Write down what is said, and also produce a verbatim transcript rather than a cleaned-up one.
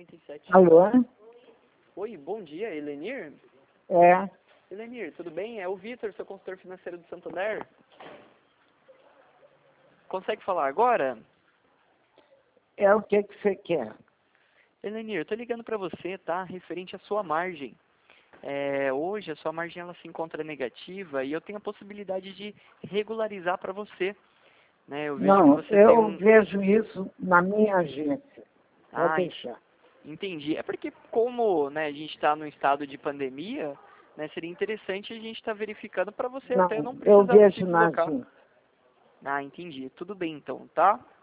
cinquenta e sete. Alô? Oi, bom dia, Elenir? É, Elenir, tudo bem? É o Vitor, seu consultor financeiro do Santander. Consegue falar agora? é o que que você quer? Elenir, eu tô ligando para você, tá? Referente à sua margem. É, hoje a sua margem ela se encontra negativa e eu tenho a possibilidade de regularizar para você. Né? Eu vejo Não, que você tem eu um... vejo isso na minha agência. Pode Ah, en- deixar. entendi. É porque como, né, a gente está num estado de pandemia, né, seria interessante a gente estar verificando para você até Não, não eu precisar se vejo na deslocar. agência. Ah, entendi. Tudo bem então, tá?